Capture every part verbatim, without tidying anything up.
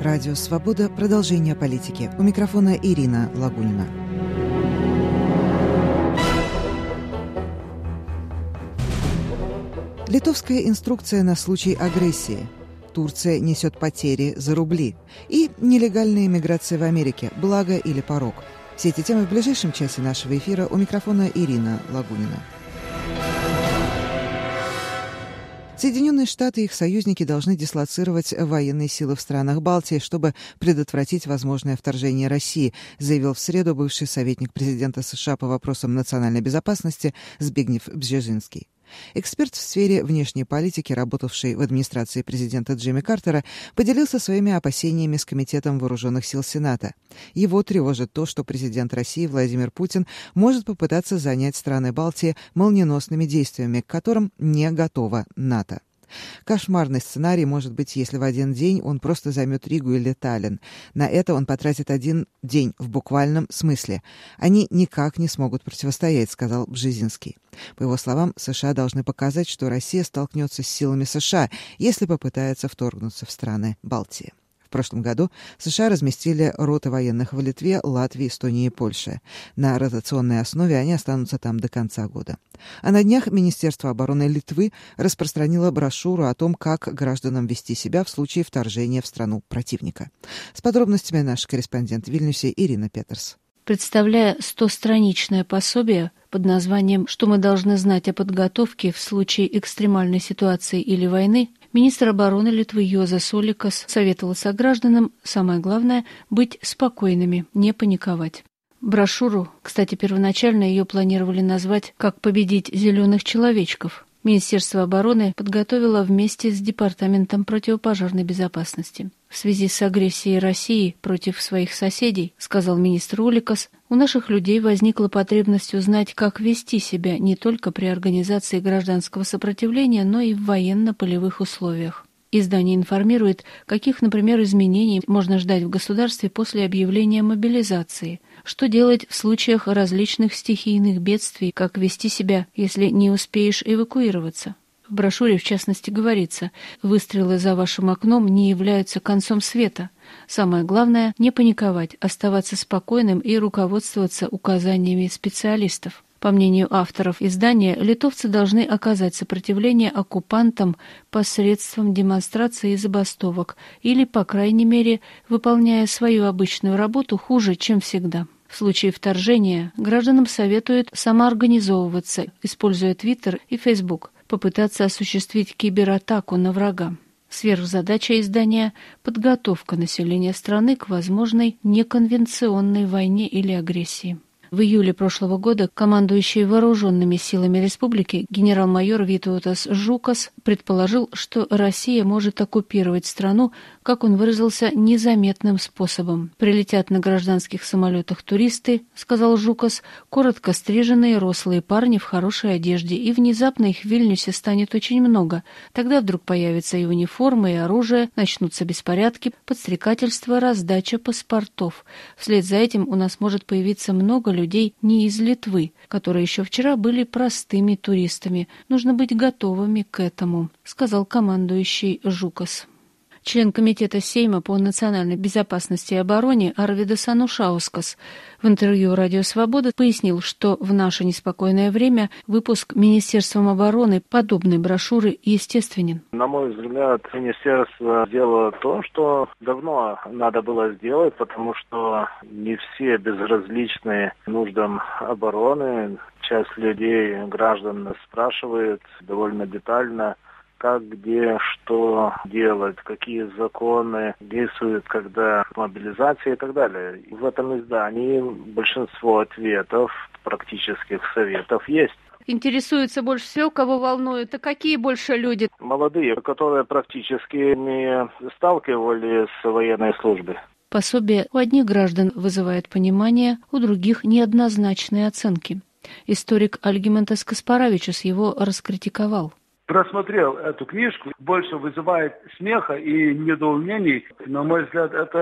Радио «Свобода». Продолжение политики. У микрофона Ирина Лагунина. Литовская инструкция на случай агрессии. Турция несет потери за рубли. И нелегальная миграция в Америке. Благо или порок. Все эти темы в ближайшем часе нашего эфира. У микрофона Ирина Лагунина. Соединенные Штаты и их союзники должны дислоцировать военные силы в странах Балтии, чтобы предотвратить возможное вторжение России, заявил в среду бывший советник президента США по вопросам национальной безопасности Збигнев Бжезинский. Эксперт в сфере внешней политики, работавший в администрации президента Джимми Картера, поделился своими опасениями с Комитетом вооруженных сил Сената. Его тревожит то, что президент России Владимир Путин может попытаться занять страны Балтии молниеносными действиями, к которым не готова НАТО. Кошмарный сценарий может быть, если в один день он просто займет Ригу или Таллин. На это он потратит один день в буквальном смысле. Они никак не смогут противостоять, сказал Бжезинский. По его словам, США должны показать, что Россия столкнется с силами США, если попытается вторгнуться в страны Балтии. В прошлом году США разместили роты военных в Литве, Латвии, Эстонии и Польше. На ротационной основе они останутся там до конца года. А на днях Министерство обороны Литвы распространило брошюру о том, как гражданам вести себя в случае вторжения в страну противника. С подробностями наш корреспондент в Вильнюсе Ирина Петерс. Представляя стостраничное пособие под названием «Что мы должны знать о подготовке в случае экстремальной ситуации или войны», министр обороны Литвы Юозас Олекас советовал согражданам, самое главное, быть спокойными, не паниковать. Брошюру, кстати, первоначально ее планировали назвать «Как победить зеленых человечков». Министерство обороны подготовило вместе с Департаментом противопожарной безопасности. В связи с агрессией России против своих соседей, сказал министр Олекас, у наших людей возникла потребность узнать, как вести себя не только при организации гражданского сопротивления, но и в военно-полевых условиях. Издание информирует, каких, например, изменений можно ждать в государстве после объявления мобилизации, что делать в случаях различных стихийных бедствий, как вести себя, если не успеешь эвакуироваться. В брошюре, в частности, говорится, выстрелы за вашим окном не являются концом света. Самое главное – не паниковать, оставаться спокойным и руководствоваться указаниями специалистов. По мнению авторов издания, литовцы должны оказать сопротивление оккупантам посредством демонстраций и забастовок или, по крайней мере, выполняя свою обычную работу хуже, чем всегда. В случае вторжения гражданам советуют самоорганизовываться, используя Твиттер и Фейсбук, попытаться осуществить кибератаку на врага. Сверхзадача издания – подготовка населения страны к возможной неконвенционной войне или агрессии. В июле прошлого года командующий вооруженными силами республики генерал-майор Витаутас Жукас предположил, что Россия может оккупировать страну, как он выразился, незаметным способом. Прилетят на гражданских самолетах туристы, сказал Жукас, коротко стриженные рослые парни в хорошей одежде, и внезапно их в Вильнюсе станет очень много. Тогда вдруг появятся и униформы, и оружие, начнутся беспорядки, подстрекательство, раздача паспортов. Вслед за этим у нас может появиться много людей, людей не из Литвы, которые еще вчера были простыми туристами. Нужно быть готовыми к этому, сказал командующий Жукас. Член комитета Сейма по национальной безопасности и обороне Арвидас Анушаускас в интервью «Радио Свобода» пояснил, что в наше неспокойное время выпуск Министерством обороны подобной брошюры естественен. На мой взгляд, министерство сделало то, что давно надо было сделать, потому что не все безразличны нуждам обороны. Часть людей, граждан спрашивает довольно детально, как, где, что делать, какие законы действуют, когда мобилизация и так далее. В этом издании большинство ответов, практических советов есть. Интересуется больше всего, кого волнует, а какие больше люди? Молодые, которые практически не сталкивались с военной службой. Пособие у одних граждан вызывает понимание, у других неоднозначные оценки. Историк Альгимантас Каспаравичус его раскритиковал. Просмотрел эту книжку, больше вызывает смеха и недоумений. На мой взгляд, это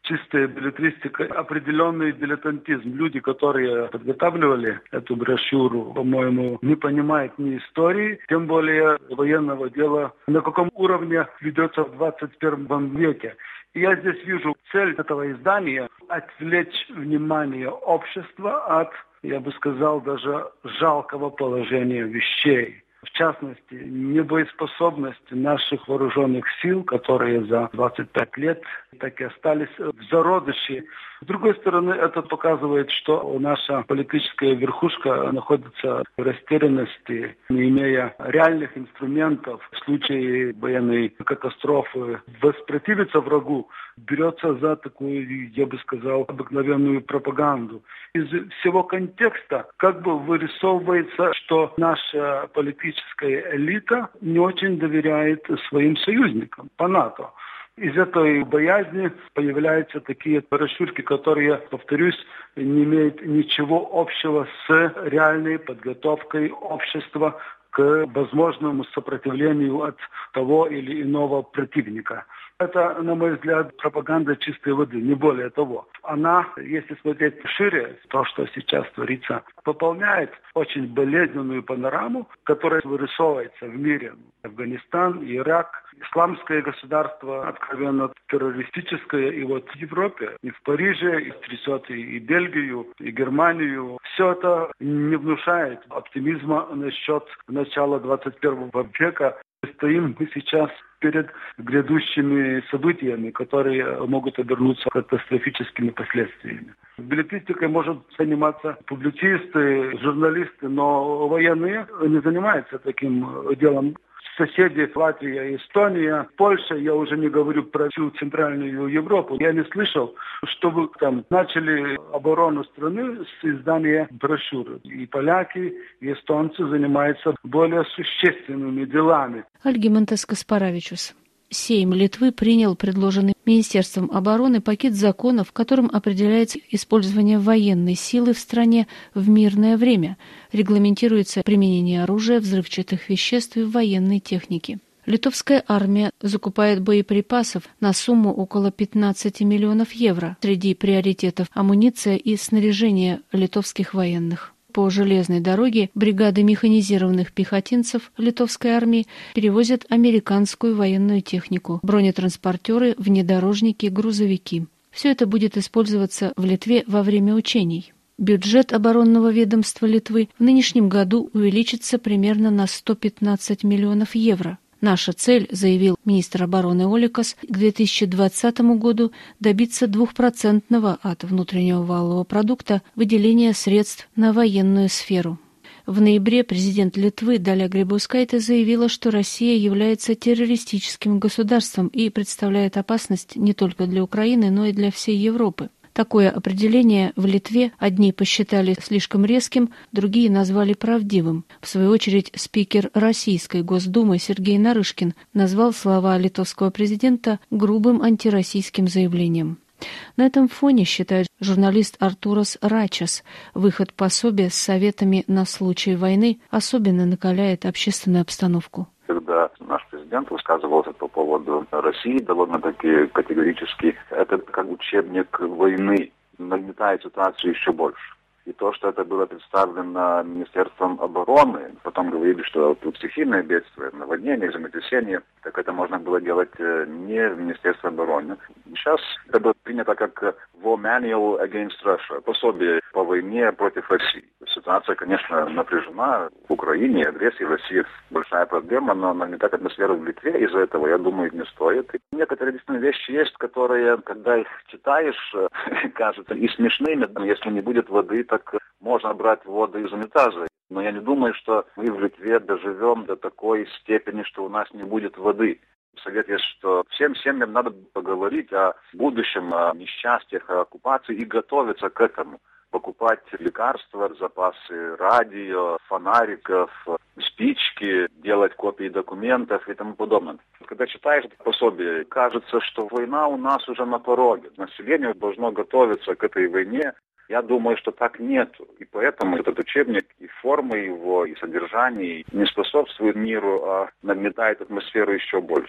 чистая беллетристика, определенный дилетантизм. Люди, которые подготавливали эту брошюру, по-моему, не понимают ни истории, тем более военного дела, на каком уровне ведется в двадцать первом веке. И я здесь вижу цель этого издания – отвлечь внимание общества от, я бы сказал, даже жалкого положения вещей. В частности, небоеспособность наших вооруженных сил, которые за двадцать пять лет так и остались в зародыше. С другой стороны, это показывает, что наша политическая верхушка находится в растерянности, не имея реальных инструментов в случае военной катастрофы. Воспротивиться врагу берется за такую, я бы сказал, обыкновенную пропаганду. Из всего контекста как бы вырисовывается, что наша политическая элита не очень доверяет своим союзникам по НАТО. Из этой боязни появляются такие брошюрки, которые, повторюсь, не имеют ничего общего с реальной подготовкой общества к возможному сопротивлению от того или иного противника. Это, на мой взгляд, пропаганда чистой воды, не более того. Она, если смотреть шире, то, что сейчас творится, пополняет очень болезненную панораму, которая вырисовывается в мире. Афганистан, Ирак, исламское государство, откровенно террористическое, и вот в Европе, и в Париже, и трясет и Бельгию, и Германию. Все это не внушает оптимизма насчет начала двадцать первого века. Стоим мы сейчас перед грядущими событиями, которые могут обернуться катастрофическими последствиями. Билетристикой может заниматься публицисты, журналисты, но военные не занимаются таким делом. Соседи Латвия, Эстония, Польша, я уже не говорю про всю Центральную Европу. Я не слышал, чтобы там начали оборону страны с издания брошюры. И поляки, и эстонцы занимаются более существенными делами. Альгимантес Каспаравичус. Сейм Литвы принял предложенный Министерством обороны пакет законов, которым определяется использование военной силы в стране в мирное время, регламентируется применение оружия, взрывчатых веществ и военной техники. Литовская армия закупает боеприпасов на сумму около пятнадцати миллионов евро. Среди приоритетов амуниция и снаряжение литовских военных. По железной дороге бригады механизированных пехотинцев литовской армии перевозят американскую военную технику, бронетранспортеры, внедорожники, грузовики. Все это будет использоваться в Литве во время учений. Бюджет оборонного ведомства Литвы в нынешнем году увеличится примерно на сто пятнадцать миллионов евро. Наша цель, заявил министр обороны Оликас, к две тысячи двадцатому году добиться двухпроцентного от внутреннего валового продукта выделения средств на военную сферу. В ноябре президент Литвы Даля Грибаускайте заявила, что Россия является террористическим государством и представляет опасность не только для Украины, но и для всей Европы. Такое определение в Литве одни посчитали слишком резким, другие назвали правдивым. В свою очередь, спикер Российской Госдумы Сергей Нарышкин назвал слова литовского президента грубым антироссийским заявлением. На этом фоне, считает журналист Артурас Рачас, выход пособия с советами на случай войны особенно накаляет общественную обстановку. Когда наш президент высказывался по поводу России довольно-таки категорически, это как учебник войны, нагнетает ситуацию еще больше. И то, что это было представлено Министерством обороны, потом говорили, что тут стихийное бедствие, наводнение, землетрясение, так это можно было делать не в Министерстве обороны. Сейчас это было принято как War Manual Against Russia, пособие по войне против России. Ситуация, конечно, напряжена. В Украине агрессия в России большая проблема, но нагнетать атмосферу в Литве из-за этого, я думаю, не стоит. И некоторые действительно вещи есть, которые, когда их читаешь, кажутся и смешными. Если не будет воды, так можно брать воду из унитаза. Но я не думаю, что мы в Литве доживем до такой степени, что у нас не будет воды. Совет есть, что всем семьям надо поговорить о будущем, о несчастьях, о оккупации и готовиться к этому. Покупать лекарства, запасы радио, фонариков, спички, делать копии документов и тому подобное. Когда читаешь это пособие, кажется, что война у нас уже на пороге. Население должно готовиться к этой войне. Я думаю, что так нету. И поэтому этот учебник и форма его, и содержание не способствует миру, а нагнетает атмосферу еще больше.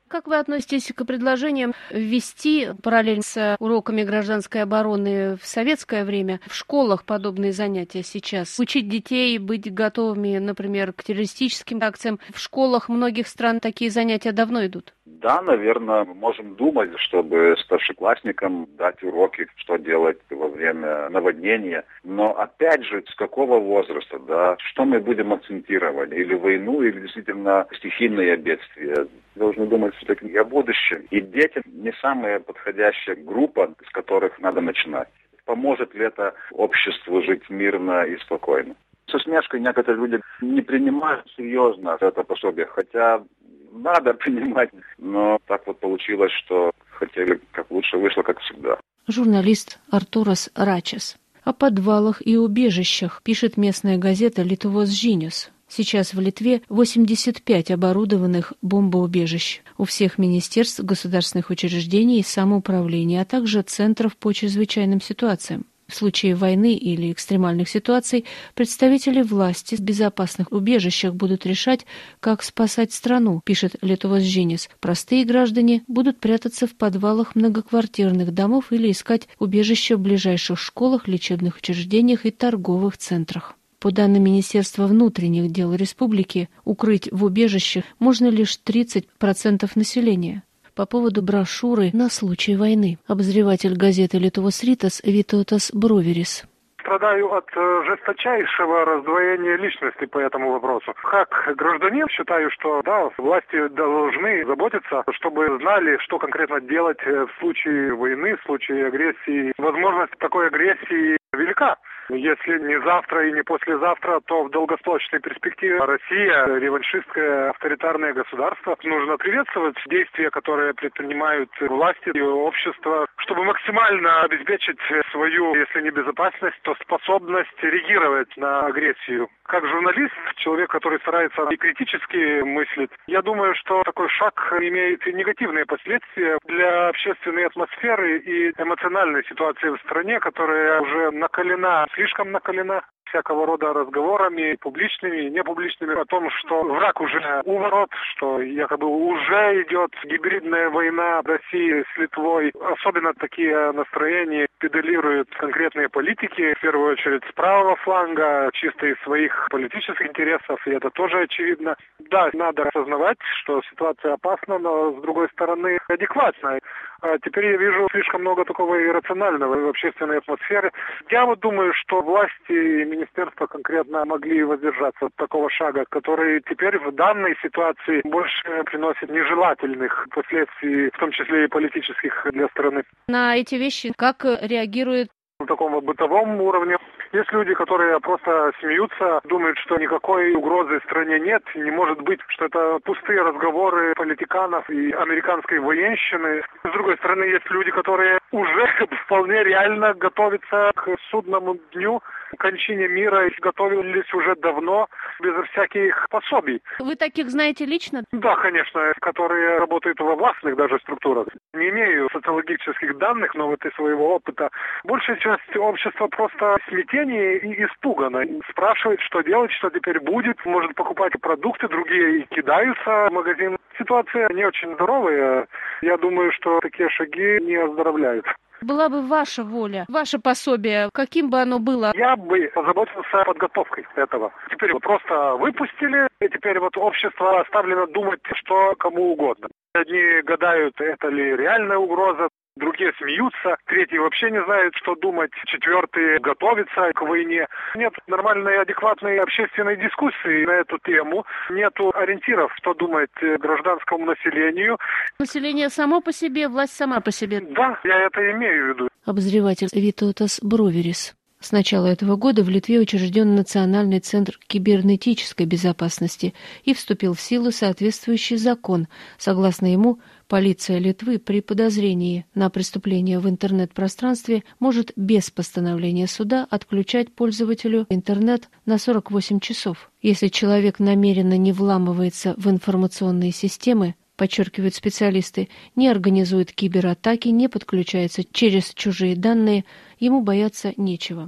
Как вы относитесь к предложениям ввести параллельно с уроками гражданской обороны в советское время в школах подобные занятия сейчас? Учить детей быть готовыми, например, к террористическим акциям. В школах многих стран такие занятия давно идут. Да, наверное, мы можем думать, чтобы старшеклассникам дать уроки, что делать во время наводнения. Но опять же, с какого возраста, да, что мы будем акцентировать? Или войну, или действительно стихийные бедствия? Должны думать все-таки о будущем. И дети не самая подходящая группа, с которых надо начинать. Поможет ли это обществу жить мирно и спокойно? С усмешкой некоторые люди не принимают серьезно это пособие, хотя надо принимать, но так вот получилось, что хотели, как лучше вышло, как всегда. Журналист Артурас Рачес. О подвалах и убежищах пишет местная газета «Литувос Žinios». Сейчас в Литве восемьдесят пять оборудованных бомбоубежищ у всех министерств, государственных учреждений и самоуправления, а также центров по чрезвычайным ситуациям. В случае войны или экстремальных ситуаций представители власти в безопасных убежищах будут решать, как спасать страну, пишет Литувос Žinios. Простые граждане будут прятаться в подвалах многоквартирных домов или искать убежище в ближайших школах, лечебных учреждениях и торговых центрах. По данным Министерства внутренних дел республики, укрыть в убежище можно лишь тридцать процентов населения. По поводу брошюры на случай войны. Обозреватель газеты «Литувос Rytas» Vytautas Bruveris. Страдаю от э, жесточайшего раздвоения личности по этому вопросу. Как гражданин считаю, что да, власти должны заботиться, чтобы знали, что конкретно делать в случае войны, в случае агрессии. Возможность такой агрессии велика. Если не завтра и не послезавтра, то в долгосрочной перспективе Россия, реваншистское авторитарное государство, нужно приветствовать действия, которые предпринимают власти и общество, чтобы максимально обеспечить свою, если не безопасность, то способность реагировать на агрессию. Как журналист, человек, который старается и критически мыслить, я думаю, что такой шаг имеет и негативные последствия для общественной атмосферы и эмоциональной ситуации в стране, которая уже накалена, слишком накалена всякого рода разговорами, публичными и непубличными, о том, что враг уже у ворот, что якобы уже идет гибридная война России с Литвой. Особенно такие настроения педалируют конкретные политики, в первую очередь с правого фланга, чисто из своих политических интересов, и это тоже очевидно. Да, надо осознавать, что ситуация опасна, но с другой стороны адекватна. А теперь я вижу слишком много такого иррационального в общественной атмосфере. Я вот думаю, что власти и министерства конкретно могли воздержаться от такого шага, который теперь в данной ситуации больше приносит нежелательных последствий, в том числе и политических для страны. На эти вещи как реагирует? На таком бытовом уровне. Есть люди, которые просто смеются, думают, что никакой угрозы стране нет, не может быть, что это пустые разговоры политиканов и американской военщины. С другой стороны, есть люди, которые уже вполне реально готовятся к судному дню, к кончине мира, и готовились уже давно, безо всяких пособий. Вы таких знаете лично? Да, конечно, которые работают во властных даже структурах. Не имею социологических данных, но вот из своего опыта большая часть общества просто в смятении и испугана. Спрашивает, что делать, что теперь будет. Может покупать продукты, другие и кидаются в магазин. Ситуация не очень здоровая. Я думаю, что такие шаги не оздоровляют. Была бы ваша воля, ваше пособие, каким бы оно было? Я бы позаботился подготовкой этого. Теперь просто выпустили, и теперь вот общество оставлено думать, что кому угодно. Одни гадают, это ли реальная угроза, другие смеются, третьи вообще не знают, что думать, четвертые готовятся к войне. Нет нормальной, адекватной общественной дискуссии на эту тему, нету ориентиров, что думать гражданскому населению. Население само по себе, власть сама по себе. Да, я это имею в виду. Обозреватель Vytautas Bruveris. С начала этого года в Литве учрежден Национальный центр кибернетической безопасности и вступил в силу соответствующий закон. Согласно ему, полиция Литвы при подозрении на преступление в интернет-пространстве может без постановления суда отключать пользователю интернет на сорок восемь часов. Если человек намеренно не вламывается в информационные системы, подчеркивают специалисты, не организует кибератаки, не подключается через чужие данные, ему бояться нечего.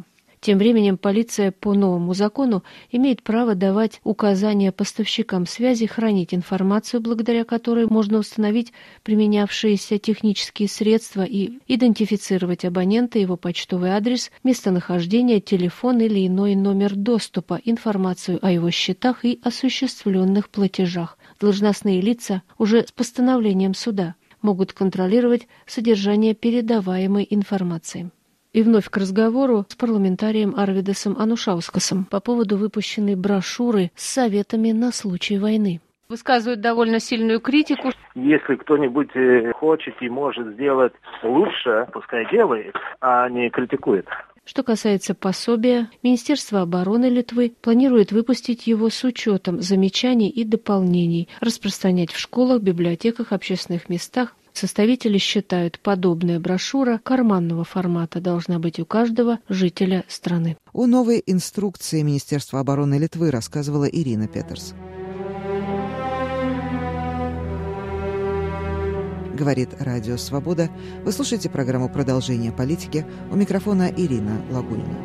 Тем временем полиция по новому закону имеет право давать указания поставщикам связи хранить информацию, благодаря которой можно установить применявшиеся технические средства и идентифицировать абонента, его почтовый адрес, местонахождение, телефон или иной номер доступа, информацию о его счетах и осуществленных платежах. Должностные лица уже с постановлением суда могут контролировать содержание передаваемой информации. И вновь к разговору с парламентарием Арвидасом Анушаускасом по поводу выпущенной брошюры с советами на случай войны. Высказывают довольно сильную критику. Если кто-нибудь хочет и может сделать лучше, пускай делает, а не критикует. Что касается пособия, Министерство обороны Литвы планирует выпустить его с учетом замечаний и дополнений, распространять в школах, библиотеках, общественных местах. Составители считают, подобная брошюра карманного формата должна быть у каждого жителя страны. О новой инструкции Министерства обороны Литвы рассказывала Ирина Петерс. Говорит Радио Свобода. Вы слушаете программу «Продолжение политики». У микрофона Ирина Лагунина.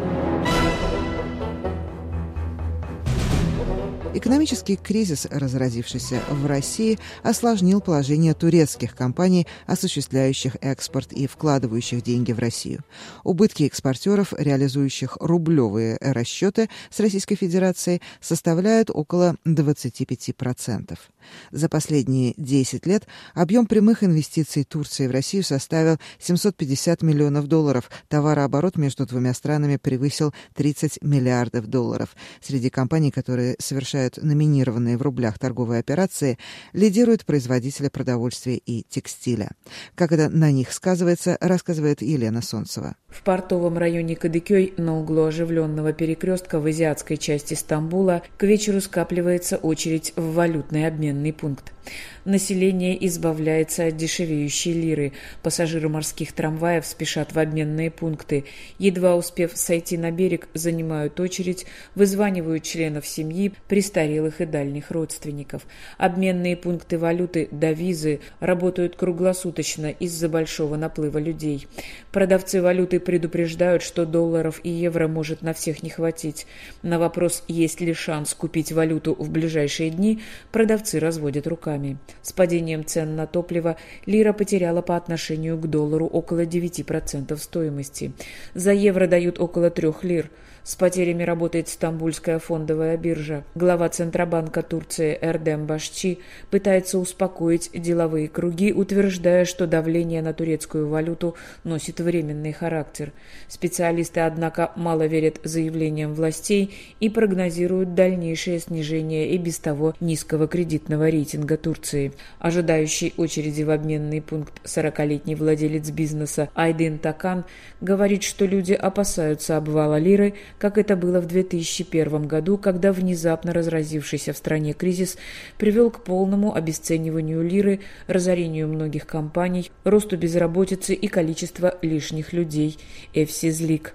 Экономический кризис, разразившийся в России, осложнил положение турецких компаний, осуществляющих экспорт и вкладывающих деньги в Россию. Убытки экспортеров, реализующих рублевые расчеты с Российской Федерацией, составляют около двадцать пять процентов. За последние десять лет объем прямых инвестиций Турции в Россию составил семьсот пятьдесят миллионов долларов. Товарооборот между двумя странами превысил тридцать миллиардов долларов. Среди компаний, которые совершают номинированные в рублях торговые операции, лидируют производители продовольствия и текстиля. Как это на них сказывается, рассказывает Елена Солнцева. В портовом районе Кадыкёй, на углу оживленного перекрестка в азиатской части Стамбула, к вечеру скапливается очередь в валютный обменный пункт. Население избавляется от дешевеющей лиры. Пассажиры морских трамваев спешат в обменные пункты. Едва успев сойти на берег, занимают очередь, вызванивают членов семьи, престарелых и дальних родственников. Обменные пункты валюты «Давизы» работают круглосуточно из-за большого наплыва людей. Продавцы валюты предупреждают, что долларов и евро может на всех не хватить. На вопрос, есть ли шанс купить валюту в ближайшие дни, продавцы разводят руками. С падением цен на топливо лира потеряла по отношению к доллару около девять процентов стоимости. За евро дают около трех лир. С потерями работает Стамбульская фондовая биржа. Глава Центробанка Турции Эрдем Башчи пытается успокоить деловые круги, утверждая, что давление на турецкую валюту носит временный характер. Специалисты, однако, мало верят заявлениям властей и прогнозируют дальнейшее снижение и без того низкого кредитного рейтинга Турции. Ожидающий очереди в обменный пункт сорокалетний владелец бизнеса Айдин Такан говорит, что люди опасаются обвала лиры, как это было в две тысячи первом году, когда внезапно разразившийся в стране кризис привел к полному обесцениванию лиры, разорению многих компаний, росту безработицы и количества лишних людей. Эфси Злик.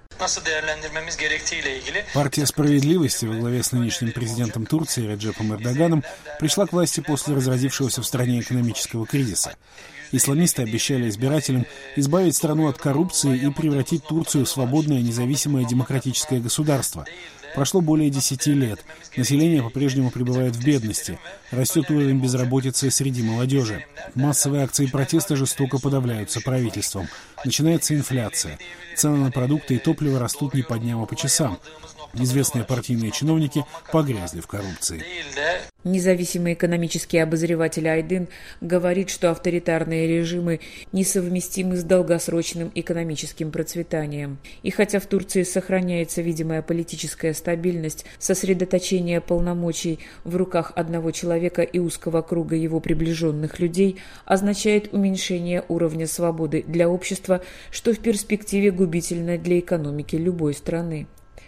Партия справедливости во главе с нынешним президентом Турции Реджепом Эрдоганом пришла к власти после разразившегося в стране экономического кризиса. Исламисты обещали избирателям избавить страну от коррупции и превратить Турцию в свободное, независимое демократическое государство. Прошло более десяти лет. Население по-прежнему пребывает в бедности. Растет уровень безработицы среди молодежи. Массовые акции протеста жестоко подавляются правительством. Начинается инфляция. Цены на продукты и топливо растут не по дням, а по часам. Известные партийные чиновники погрязли в коррупции. Независимый экономический обозреватель Айдин говорит, что авторитарные режимы несовместимы с долгосрочным экономическим процветанием. И хотя в Турции сохраняется видимая политическая стабильность, сосредоточение полномочий в руках одного человека и узкого круга его приближенных людей означает уменьшение уровня свободы для общества, что в перспективе губительно для экономики любой страны.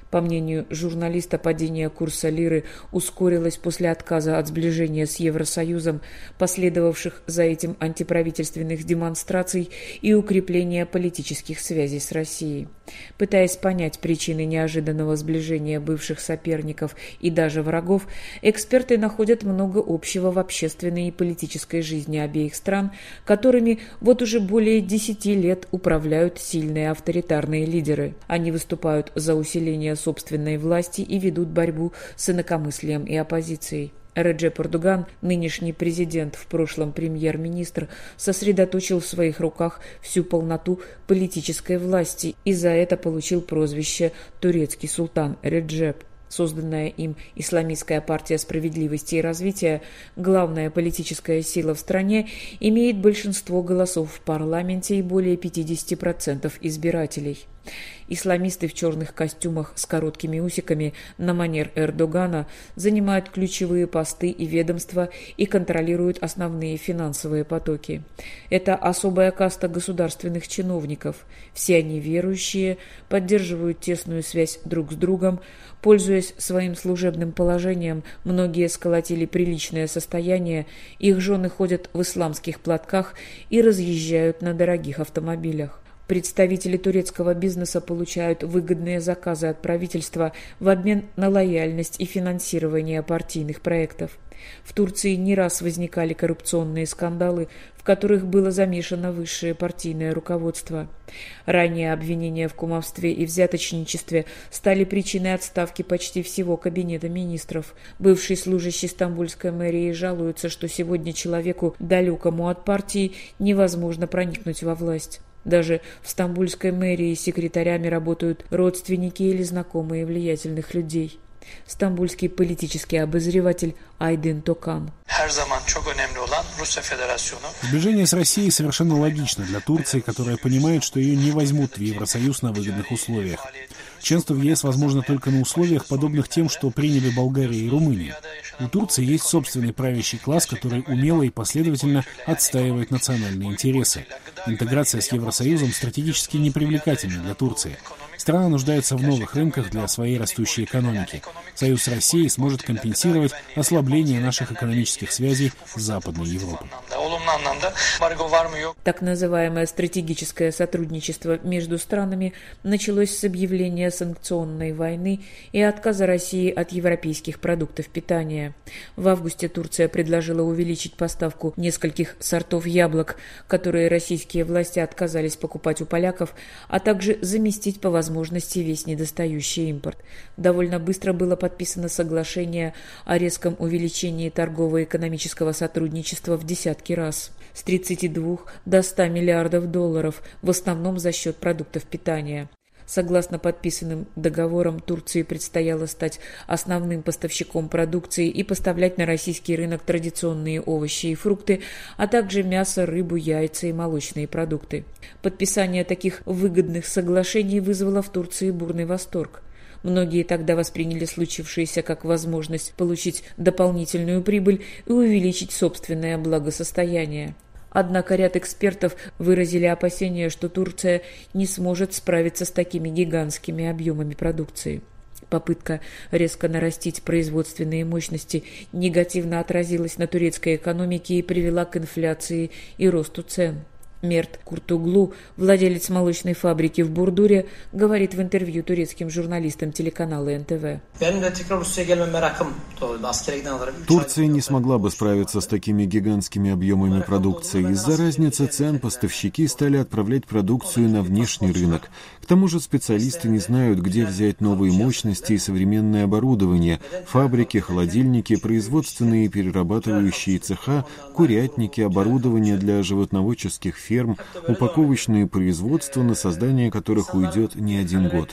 По мнению журналиста, падение курса лиры ускорилось после отказа от сближения с Евросоюзом, последовавших за этим антиправительственных демонстраций и укрепления политических связей с Россией. Пытаясь понять причины неожиданного сближения бывших соперников и даже врагов, эксперты находят много общего в общественной и политической жизни обеих стран, которыми вот уже более десяти лет управляют сильные авторитарные лидеры. Они выступают за усиление собственной власти и ведут борьбу с инакомыслием и оппозицией. Реджеп Эрдоган, нынешний президент, в прошлом премьер-министр, сосредоточил в своих руках всю полноту политической власти и за это получил прозвище «Турецкий султан Реджеп». Созданная им Исламистская партия справедливости и развития, главная политическая сила в стране, имеет большинство голосов в парламенте и более пятидесяти процентов избирателей. Исламисты в черных костюмах с короткими усиками на манер Эрдогана занимают ключевые посты и ведомства и контролируют основные финансовые потоки. Это особая каста государственных чиновников. Все они верующие, поддерживают тесную связь друг с другом. Пользуясь своим служебным положением, многие сколотили приличное состояние, их жены ходят в исламских платках и разъезжают на дорогих автомобилях. Представители турецкого бизнеса получают выгодные заказы от правительства в обмен на лояльность и финансирование партийных проектов. В Турции не раз возникали коррупционные скандалы, в которых было замешано высшее партийное руководство. Ранее обвинения в кумовстве и взяточничестве стали причиной отставки почти всего кабинета министров. Бывший служащий стамбульской мэрии жалуется, что сегодня человеку, далекому от партии, невозможно проникнуть во власть. Даже в стамбульской мэрии секретарями работают родственники или знакомые влиятельных людей. Стамбульский политический обозреватель Айдын Токан. Сближение с Россией совершенно логично для Турции, которая понимает, что ее не возьмут в Евросоюз на выгодных условиях. Членство в ЕС возможно только на условиях, подобных тем, что приняли Болгария и Румыния. У Турции есть собственный правящий класс, который умело и последовательно отстаивает национальные интересы. Интеграция с Евросоюзом стратегически непривлекательна для Турции. Страна нуждается в новых рынках для своей растущей экономики. Союз с Россией сможет компенсировать ослабление наших экономических связей с Западной Европой. Так называемое стратегическое сотрудничество между странами началось с объявления санкционной войны и отказа России от европейских продуктов питания. В августе Турция предложила увеличить поставку нескольких сортов яблок, которые российские власти отказались покупать у поляков, а также заместить по возможности весь недостающий импорт. Довольно быстро было подписано соглашение о резком увеличении торгово-экономического сотрудничества в десятки раз, с тридцати двух до ста миллиардов долларов, в основном за счет продуктов питания. Согласно подписанным договорам, Турции предстояло стать основным поставщиком продукции и поставлять на российский рынок традиционные овощи и фрукты, а также мясо, рыбу, яйца и молочные продукты. Подписание таких выгодных соглашений вызвало в Турции бурный восторг. Многие тогда восприняли случившееся как возможность получить дополнительную прибыль и увеличить собственное благосостояние. Однако ряд экспертов выразили опасения, что Турция не сможет справиться с такими гигантскими объемами продукции. Попытка резко нарастить производственные мощности негативно отразилась на турецкой экономике и привела к инфляции и росту цен. Мерт Куртуглу, владелец молочной фабрики в Бурдуре, говорит в интервью турецким журналистам телеканала эн тэ вэ. Турция не смогла бы справиться с такими гигантскими объемами продукции. Из-за разницы цен поставщики стали отправлять продукцию на внешний рынок. К тому же специалисты не знают, где взять новые мощности и современное оборудование. Фабрики, холодильники, производственные и перерабатывающие цеха, курятники, оборудование для животноводческих ферм, упаковочные производства, на создание которых уйдет не один год.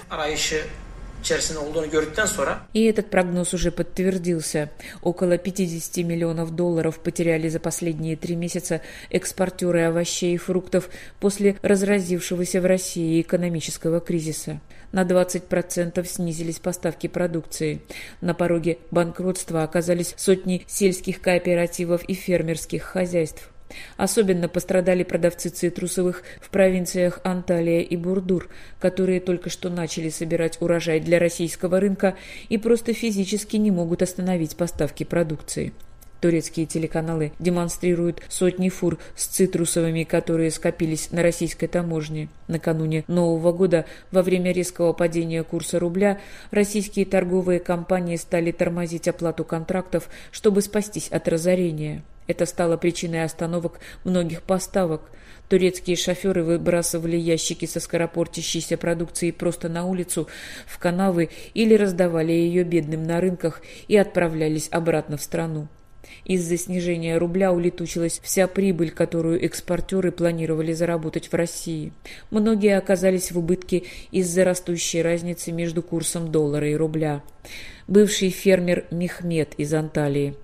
И этот прогноз уже подтвердился. Около пятидесяти миллионов долларов потеряли за последние три месяца экспортеры овощей и фруктов после разразившегося в России экономического кризиса. На двадцать процентов снизились поставки продукции. На пороге банкротства оказались сотни сельских кооперативов и фермерских хозяйств. Особенно пострадали продавцы цитрусовых в провинциях Анталия и Бурдур, которые только что начали собирать урожай для российского рынка и просто физически не могут остановить поставки продукции. Турецкие телеканалы демонстрируют сотни фур с цитрусовыми, которые скопились на российской таможне. Накануне Нового года, во время резкого падения курса рубля, российские торговые компании стали тормозить оплату контрактов, чтобы спастись от разорения. Это стало причиной остановок многих поставок. Турецкие шоферы выбрасывали ящики со скоропортящейся продукцией просто на улицу, в канавы или раздавали ее бедным на рынках и отправлялись обратно в страну. Из-за снижения рубля улетучилась вся прибыль, которую экспортеры планировали заработать в России. Многие оказались в убытке из-за растущей разницы между курсом доллара и рубля. Бывший фермер Мехмет из Анталии.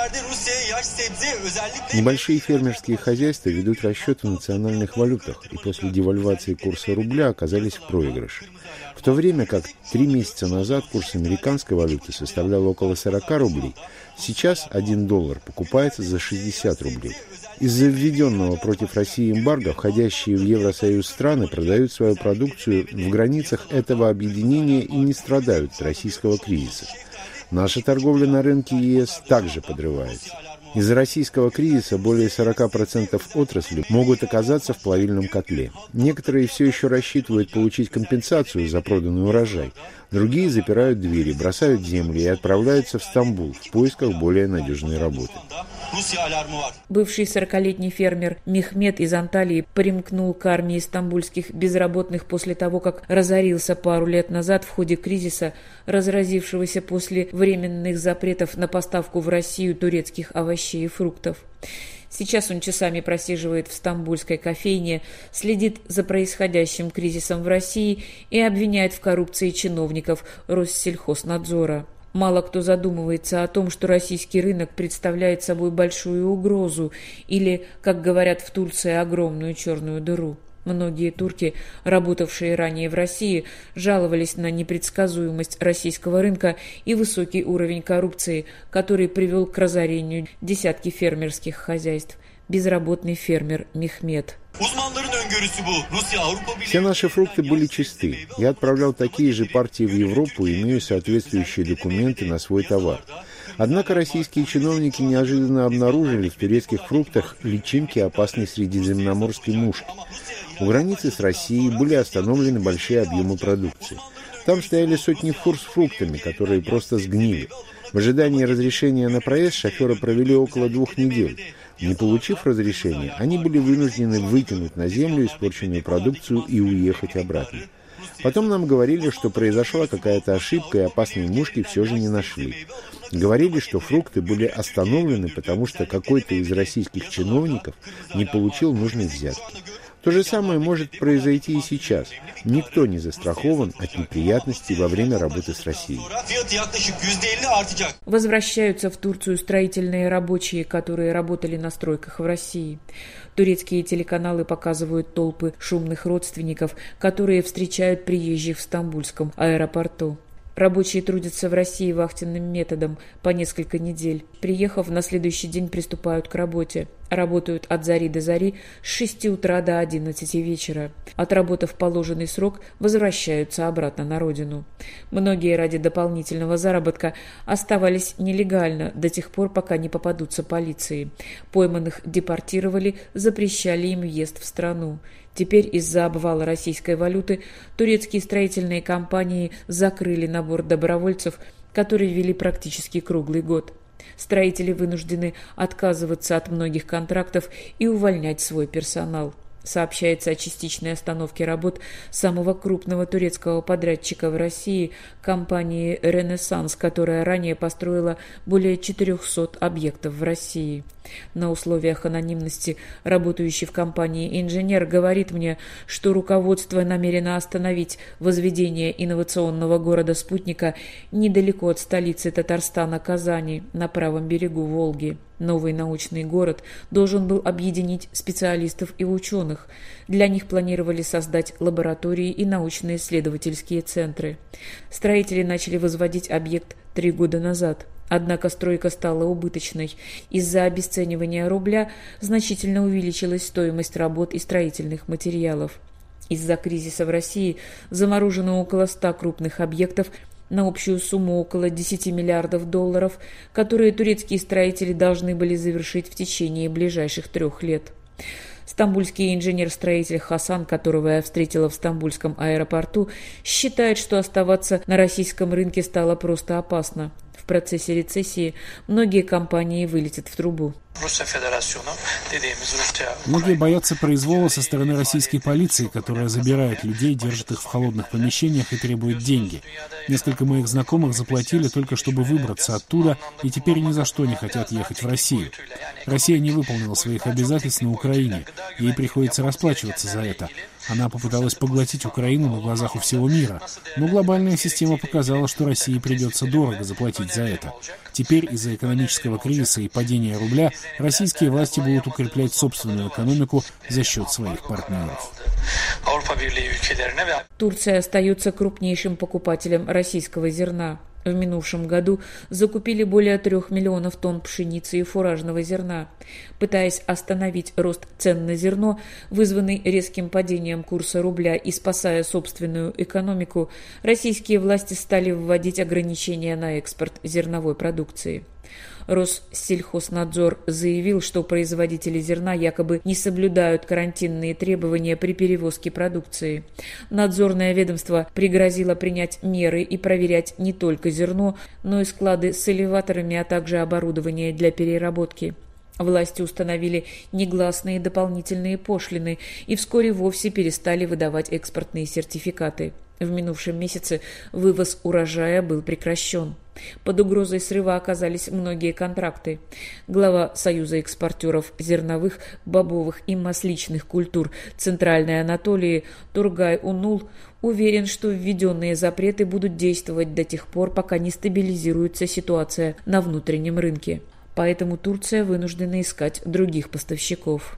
Небольшие фермерские хозяйства ведут расчет в национальных валютах и после девальвации курса рубля оказались в проигрыше. В то время как три месяца назад курс американской валюты составлял около сорок рублей, сейчас один доллар покупается за шестьдесят рублей. Из-за введенного против России эмбарго входящие в Евросоюз страны продают свою продукцию в границах этого объединения и не страдают от российского кризиса. Наша торговля на рынке ЕС также подрывается. Из-за российского кризиса более сорок процентов отрасли могут оказаться в плавильном котле. Некоторые все еще рассчитывают получить компенсацию за проданный урожай. Другие запирают двери, бросают земли и отправляются в Стамбул в поисках более надежной работы. Бывший сорокалетний фермер Мехмет из Анталии примкнул к армии стамбульских безработных после того, как разорился пару лет назад в ходе кризиса, разразившегося после временных запретов на поставку в Россию турецких овощей и фруктов. Сейчас он часами просиживает в стамбульской кофейне, следит за происходящим кризисом в России и обвиняет в коррупции чиновников Россельхознадзора. Мало кто задумывается о том, что российский рынок представляет собой большую угрозу или, как говорят в Турции, огромную черную дыру. Многие турки, работавшие ранее в России, жаловались на непредсказуемость российского рынка и высокий уровень коррупции, который привел к разорению десятки фермерских хозяйств. Безработный фермер Мехмет. Все наши фрукты были чисты. Я отправлял такие же партии в Европу и имею соответствующие документы на свой товар. Однако российские чиновники неожиданно обнаружили в турецких фруктах личинки опасной средиземноморской мушки. У границы с Россией были остановлены большие объемы продукции. Там стояли сотни фур с фруктами, которые просто сгнили. В ожидании разрешения на проезд шоферы провели около двух недель. Не получив разрешения, они были вынуждены выкинуть на землю испорченную продукцию и уехать обратно. Потом нам говорили, что произошла какая-то ошибка и опасные мушки все же не нашли. Говорили, что фрукты были остановлены, потому что какой-то из российских чиновников не получил нужной взятки. То же самое может произойти и сейчас. Никто не застрахован от неприятностей во время работы с Россией. Возвращаются в Турцию строительные рабочие, которые работали на стройках в России. Турецкие телеканалы показывают толпы шумных родственников, которые встречают приезжих в Стамбульском аэропорту. Рабочие трудятся в России вахтенным методом по несколько недель. Приехав, на следующий день приступают к работе. Работают от зари до зари с шести утра до одиннадцати вечера. Отработав положенный срок, возвращаются обратно на родину. Многие ради дополнительного заработка оставались нелегально до тех пор, пока не попадутся полиции. Пойманных депортировали, запрещали им въезд в страну. Теперь из-за обвала российской валюты турецкие строительные компании закрыли набор добровольцев, которые вели практически круглый год. Строители вынуждены отказываться от многих контрактов и увольнять свой персонал. Сообщается о частичной остановке работ самого крупного турецкого подрядчика в России, компании «Ренессанс», которая ранее построила более четырехсот объектов в России. На условиях анонимности работающий в компании инженер говорит мне, что руководство намерено остановить возведение инновационного города-спутника недалеко от столицы Татарстана Казани, на правом берегу Волги. Новый научный город должен был объединить специалистов и ученых. Для них планировали создать лаборатории и научно-исследовательские центры. Строители начали возводить объект три года назад. Однако стройка стала убыточной. Из-за обесценивания рубля значительно увеличилась стоимость работ и строительных материалов. Из-за кризиса в России заморожено около ста крупных объектов на общую сумму около десяти миллиардов долларов, которые турецкие строители должны были завершить в течение ближайших трех лет. Стамбульский инженер-строитель Хасан, которого я встретила в стамбульском аэропорту, считает, что оставаться на российском рынке стало просто опасно. В процессе рецессии многие компании вылетят в трубу. Многие боятся произвола со стороны российской полиции, которая забирает людей, держит их в холодных помещениях и требует деньги. Несколько моих знакомых заплатили только чтобы выбраться оттуда и теперь ни за что не хотят ехать в Россию. Россия не выполнила своих обязательств на Украине. Ей приходится расплачиваться за это. Она попыталась поглотить Украину на глазах у всего мира. Но глобальная система показала, что России придется дорого заплатить за это. Теперь из-за экономического кризиса и падения рубля российские власти будут укреплять собственную экономику за счет своих партнеров. Турция остается крупнейшим покупателем российского зерна. В минувшем году закупили более трех миллионов тонн пшеницы и фуражного зерна. Пытаясь остановить рост цен на зерно, вызванный резким падением курса рубля и спасая собственную экономику, российские власти стали вводить ограничения на экспорт зерновой продукции. Россельхознадзор заявил, что производители зерна якобы не соблюдают карантинные требования при перевозке продукции. Надзорное ведомство пригрозило принять меры и проверять не только зерно, но и склады с элеваторами, а также оборудование для переработки. Власти установили негласные дополнительные пошлины и вскоре вовсе перестали выдавать экспортные сертификаты. В минувшем месяце вывоз урожая был прекращен. Под угрозой срыва оказались многие контракты. Глава Союза экспортеров зерновых, бобовых и масличных культур Центральной Анатолии Тургай Унул уверен, что введенные запреты будут действовать до тех пор, пока не стабилизируется ситуация на внутреннем рынке. Поэтому Турция вынуждена искать других поставщиков.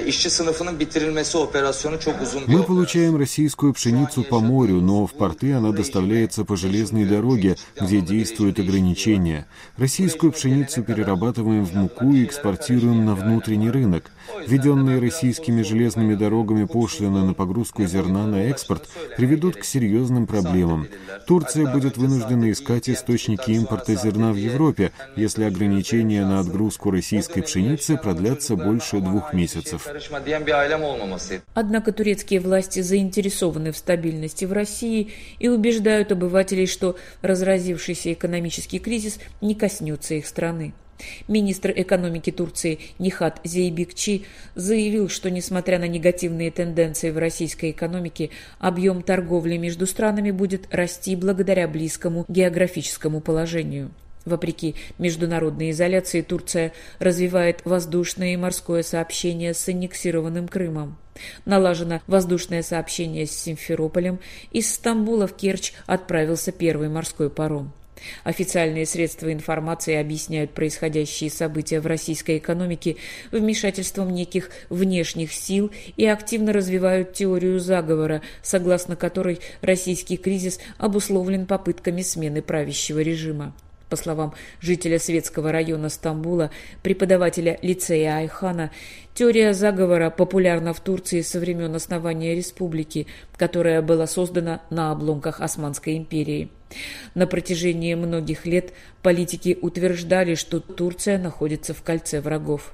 Мы получаем российскую пшеницу по морю, но в порты она доставляется по железной дороге, где действуют ограничения. Российскую пшеницу перерабатываем в муку и экспортируем на внутренний рынок. Введенные российскими железными дорогами пошлины на погрузку зерна на экспорт приведут к серьезным проблемам. Турция будет вынуждена искать источники импорта зерна в Европе, если ограничения на отгрузку российской пшеницы продлятся больше двух месяцев. Однако турецкие власти заинтересованы в стабильности в России и убеждают обывателей, что разразившийся экономический кризис не коснется их страны. Министр экономики Турции Нихат Зейбекчи заявил, что, несмотря на негативные тенденции в российской экономике, объем торговли между странами будет расти благодаря близкому географическому положению. Вопреки международной изоляции, Турция развивает воздушное и морское сообщение с аннексированным Крымом. Налажено воздушное сообщение с Симферополем, из Стамбула в Керчь отправился первый морской паром. Официальные средства информации объясняют происходящие события в российской экономике вмешательством неких внешних сил и активно развивают теорию заговора, согласно которой российский кризис обусловлен попытками смены правящего режима. По словам жителя Светского района Стамбула, преподавателя лицея Айхана, теория заговора популярна в Турции со времен основания республики, которая была создана на обломках Османской империи. На протяжении многих лет политики утверждали, что Турция находится в кольце врагов.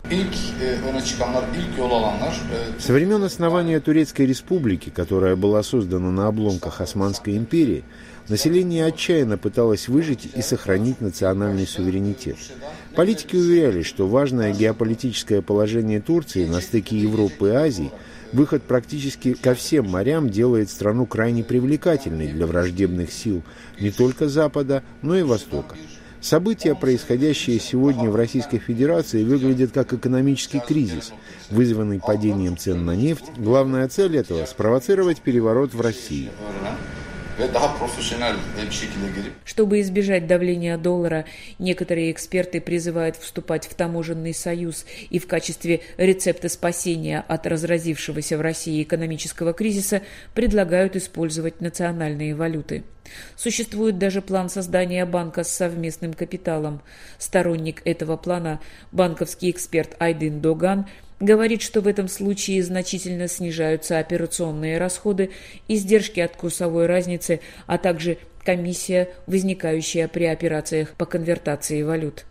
Со времен основания Турецкой республики, которая была создана на обломках Османской империи, население отчаянно пыталось выжить и сохранить национальный суверенитет. Политики уверяли, что важное геополитическое положение Турции на стыке Европы и Азии, выход практически ко всем морям делает страну крайне привлекательной для враждебных сил не только Запада, но и Востока. События, происходящие сегодня в Российской Федерации, выглядят как экономический кризис, вызванный падением цен на нефть. Главная цель этого – спровоцировать переворот в России. Чтобы избежать давления доллара, некоторые эксперты призывают вступать в таможенный союз и в качестве рецепта спасения от разразившегося в России экономического кризиса предлагают использовать национальные валюты. Существует даже план создания банка с совместным капиталом. Сторонник этого плана, банковский эксперт Айдын Доган, говорит, что в этом случае значительно снижаются операционные расходы, издержки от курсовой разницы, а также комиссия, возникающая при операциях по конвертации валют.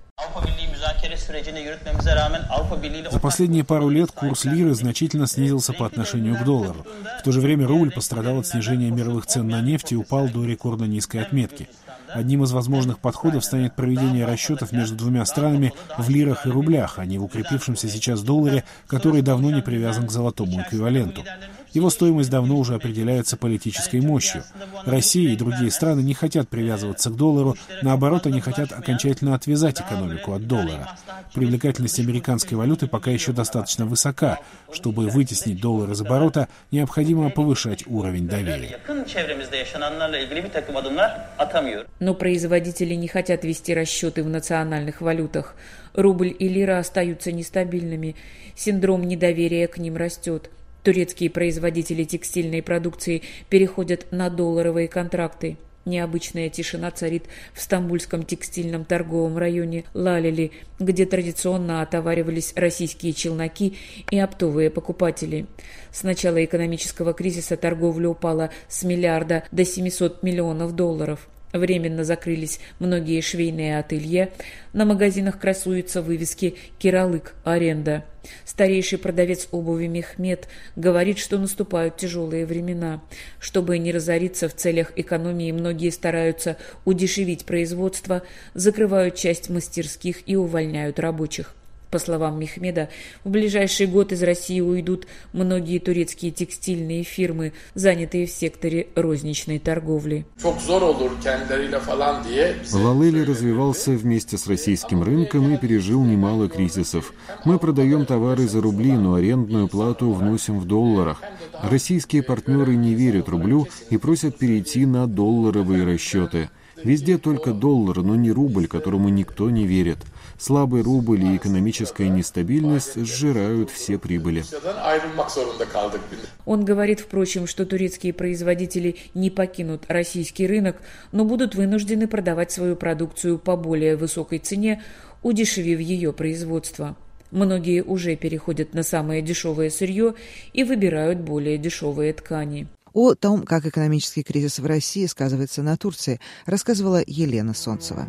За последние пару лет курс лиры значительно снизился по отношению к доллару. В то же время рубль пострадал от снижения мировых цен на нефть и упал до рекордно низкой отметки. Одним из возможных подходов станет проведение расчетов между двумя странами в лирах и рублях, а не в укрепившемся сейчас долларе, который давно не привязан к золотому эквиваленту. Его стоимость давно уже определяется политической мощью. Россия и другие страны не хотят привязываться к доллару, наоборот, они хотят окончательно отвязать экономику от доллара. Привлекательность американской валюты пока еще достаточно высока. Чтобы вытеснить доллар из оборота, необходимо повышать уровень доверия. Но производители не хотят вести расчеты в национальных валютах. Рубль и лира остаются нестабильными. Синдром недоверия к ним растет. Турецкие производители текстильной продукции переходят на долларовые контракты. Необычная тишина царит в стамбульском текстильном торговом районе Лалели, где традиционно отоваривались российские челноки и оптовые покупатели. С начала экономического кризиса торговля упала с миллиарда до семисот миллионов долларов. Временно закрылись многие швейные ателье. На магазинах красуются вывески «Киралык. Аренда». Старейший продавец обуви Мехмед говорит, что наступают тяжелые времена. Чтобы не разориться, в целях экономии многие стараются удешевить производство, закрывают часть мастерских и увольняют рабочих. По словам Мехмеда, в ближайший год из России уйдут многие турецкие текстильные фирмы, занятые в секторе розничной торговли. Лалели развивался вместе с российским рынком и пережил немало кризисов. Мы продаем товары за рубли, но арендную плату вносим в долларах. Российские партнеры не верят рублю и просят перейти на долларовые расчеты. Везде только доллар, но не рубль, которому никто не верит. Слабый рубль и экономическая нестабильность сжирают все прибыли. Он говорит, впрочем, что турецкие производители не покинут российский рынок, но будут вынуждены продавать свою продукцию по более высокой цене, удешевив ее производство. Многие уже переходят на самое дешевое сырье и выбирают более дешевые ткани. О том, как экономический кризис в России сказывается на Турции, рассказывала Елена Солнцева.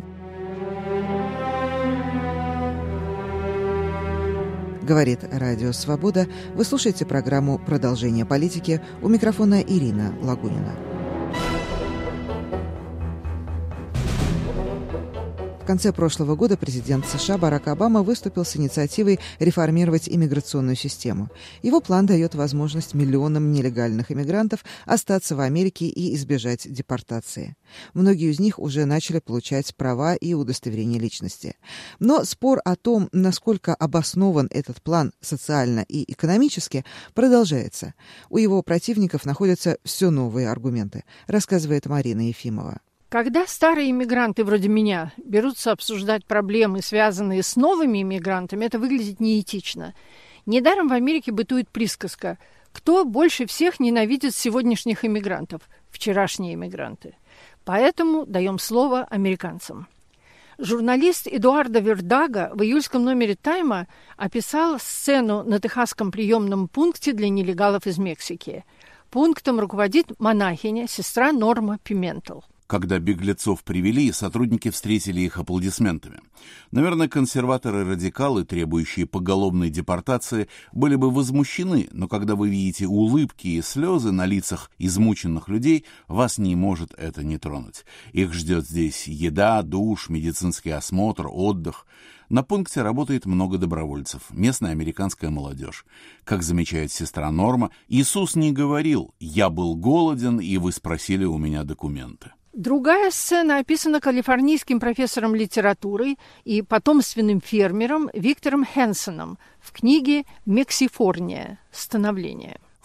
Говорит Радио Свобода. Вы слушаете программу «Продолжение политики». У микрофона Ирина Лагунина. В конце прошлого года президент США Барак Обама выступил с инициативой реформировать иммиграционную систему. Его план дает возможность миллионам нелегальных иммигрантов остаться в Америке и избежать депортации. Многие из них уже начали получать права и удостоверение личности. Но спор о том, насколько обоснован этот план социально и экономически, продолжается. У его противников находятся все новые аргументы, рассказывает Марина Ефимова. Когда старые иммигранты вроде меня берутся обсуждать проблемы, связанные с новыми иммигрантами, это выглядит неэтично. Недаром в Америке бытует присказка: кто больше всех ненавидит сегодняшних иммигрантов? Вчерашние иммигранты. Поэтому даем слово американцам. Журналист Эдуардо Вердага в июльском номере «Тайма» описал сцену на техасском приемном пункте для нелегалов из Мексики. Пунктом руководит монахиня, сестра Норма Пиментел. Когда беглецов привели, сотрудники встретили их аплодисментами. Наверное, консерваторы-радикалы, требующие поголовной депортации, были бы возмущены, но когда вы видите улыбки и слезы на лицах измученных людей, вас не может это не тронуть. Их ждет здесь еда, душ, медицинский осмотр, отдых. На пункте работает много добровольцев, местная американская молодежь. Как замечает сестра Норма, Иисус не говорил: «Я был голоден, и вы спросили у меня документы». Другая сцена описана калифорнийским профессором литературы и потомственным фермером Виктором Хэнсоном в книге «Мексифорния. Становление». В